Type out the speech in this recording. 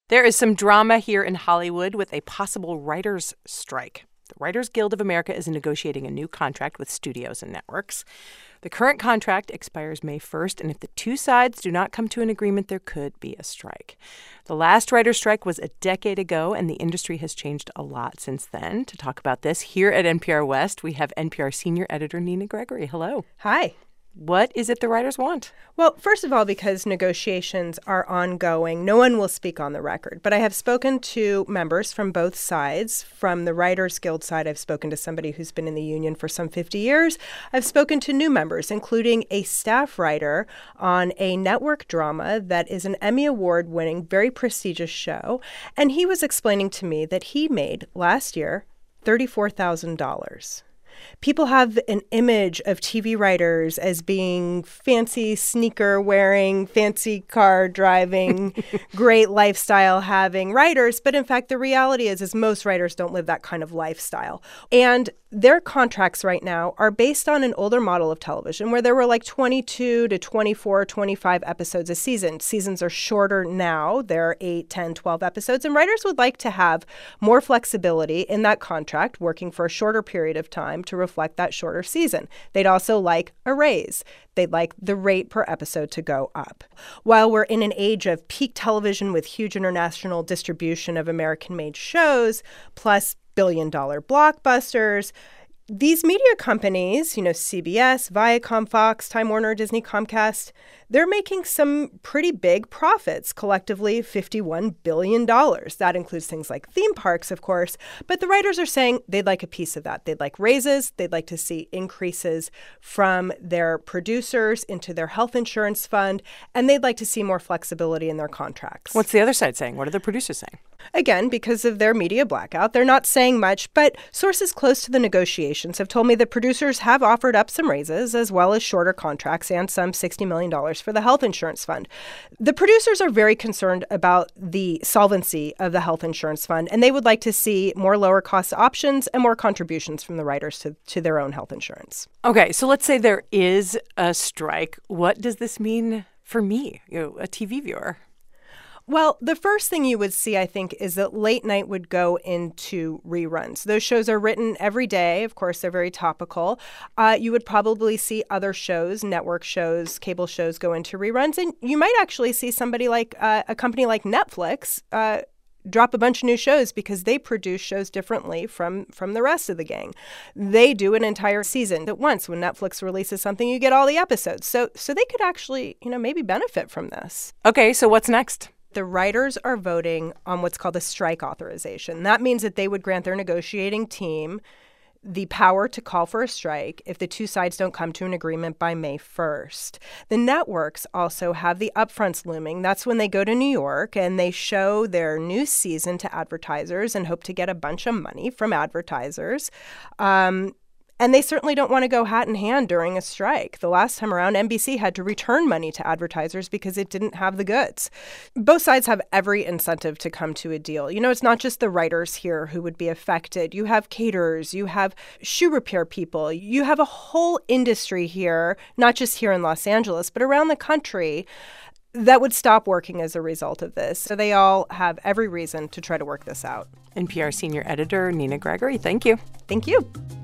There is some drama here in Hollywood with a possible writers' strike. The Writers Guild of America is negotiating a new contract with studios and networks. The current contract expires May 1st, and if the two sides do not come to an agreement, there could be a strike. The last writers' strike was a decade ago, and the industry has changed a lot since then. To talk about this, here at NPR West, we have NPR senior editor Nina Gregory. Hello. Hi. What is it the writers want? Well, first of all, because negotiations are ongoing, no one will speak on the record. But I have spoken to members from both sides. From the Writers Guild side, I've spoken to somebody who's been in the union for some 50 years. I've spoken to new members, including a staff writer on a network drama that is an Emmy Award-winning, very prestigious show. And he was explaining to me that he made, last year, $34,000. People have an image of TV writers as being fancy sneaker wearing, fancy car driving, great lifestyle having writers. But in fact, the reality is most writers don't live that kind of lifestyle. And their contracts right now are based on an older model of television where there were like 22 to 24, 25 episodes a season. Seasons are shorter now. They're 8, 10, 12 episodes. And writers would like to have more flexibility in that contract, working for a shorter period of time to reflect that shorter season. They'd also like a raise. They'd like the rate per episode to go up. While we're in an age of peak television with huge international distribution of American-made shows, plus billion-dollar blockbusters, these media companies, CBS, Viacom, Fox, Time Warner, Disney, Comcast, they're making some pretty big profits, collectively $51 billion. That includes things like theme parks, of course. But the writers are saying they'd like a piece of that. They'd like raises. They'd like to see increases from their producers into their health insurance fund. And they'd like to see more flexibility in their contracts. What's the other side saying? What are the producers saying? Again, because of their media blackout, they're not saying much, but sources close to the negotiations have told me that producers have offered up some raises as well as shorter contracts and some $60 million for the health insurance fund. The producers are very concerned about the solvency of the health insurance fund, and they would like to see more lower cost options and more contributions from the writers to their own health insurance. Okay, so let's say there is a strike. What does this mean for me, a TV viewer? Well, the first thing you would see, I think, is that late night would go into reruns. Those shows are written every day. Of course, they're very topical. You would probably see other shows, network shows, cable shows go into reruns. And you might actually see somebody like a company like Netflix drop a bunch of new shows because they produce shows differently from the rest of the gang. They do an entire season at once. When Netflix releases something, you get all the episodes. So they could actually, maybe benefit from this. Okay, so what's next? The writers are voting on what's called a strike authorization. That means that they would grant their negotiating team the power to call for a strike if the two sides don't come to an agreement by May 1st. The networks also have the upfronts looming. That's when they go to New York and they show their new season to advertisers and hope to get a bunch of money from advertisers. And they certainly don't want to go hat in hand during a strike. The last time around, NBC had to return money to advertisers because it didn't have the goods. Both sides have every incentive to come to a deal. It's not just the writers here who would be affected. You have caterers, you have shoe repair people, you have a whole industry here, not just here in Los Angeles, but around the country, that would stop working as a result of this. So they all have every reason to try to work this out. NPR senior editor Nina Gregory, thank you. Thank you.